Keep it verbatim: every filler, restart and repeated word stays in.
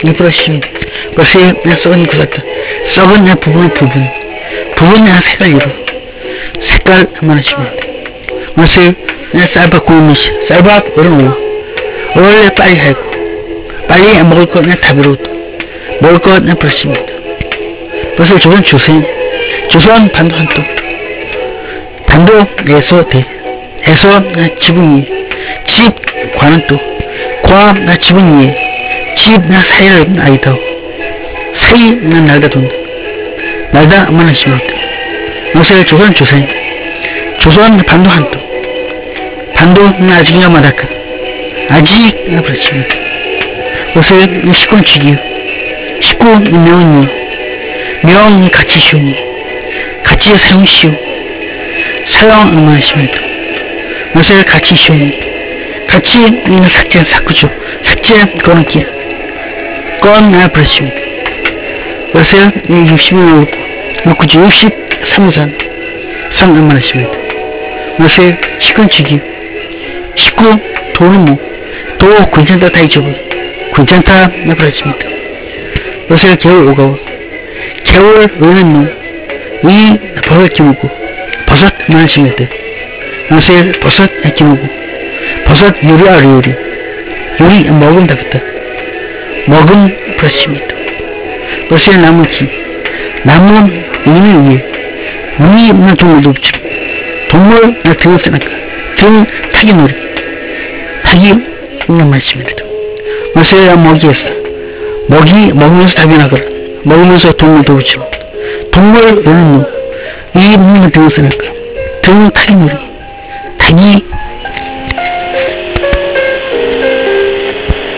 이 브러쉬입니다. 브러쉬의 썩은 구석들, 썩은 부분 부분 부분의 색깔 이루 색깔 말하십니다. 그것을 쌀밥 구우미시 쌀밥 얼음 원래 빨리 하고 빨리 먹을 것 다비로 먹을 것 브러쉬입니다. 그것을 조선 주세요. 조선 반도 한도 반도에서 대 에서 지붕이 집 관은 또 과 지붕이 집 사이를 아이다 사이 날다 돈다 날다 말하십니다. 그것을 조선 주세요. 조선 반도 한도 반도 아직이야 마다카 아직 브러쉬입니다. 그것을 식권 주기 식구 명이 명 같이 쉬우니 같이 사용 쉬우 사용 말하십니다. 그것을 같이 쉬우니 같이 삭제 삭구주 삭제 꺼놓기 꺼나 브러쉬입니다. 그것을 육십일 육구주 육십삼 산 상 말하십니다. 그것을 식권 주기 식구 도는 도 괜찮다 다이조부 괜찮다 브러쉬입니다. 그것을 겨울 오가와 겨울 의는 놈이 버섯 기무고 버섯 말하십니다. 그것을 버섯 기무고 버섯 요리 아리 요리 요리 먹음다 그때 먹음 브러쉬입니다. 그것을 나무 키 나무 위는 위에 위는 동물도 없죠. 동물 등을 쓰니까 등 타기 놀이 타기 있는 말씀입니다. 그것을 먹이에서 먹이 먹으면서 답이 나거라 먹으면서 동물도 없죠. 동물 의는 놈 이 등을 쓰니까 등 타기 놀이 타기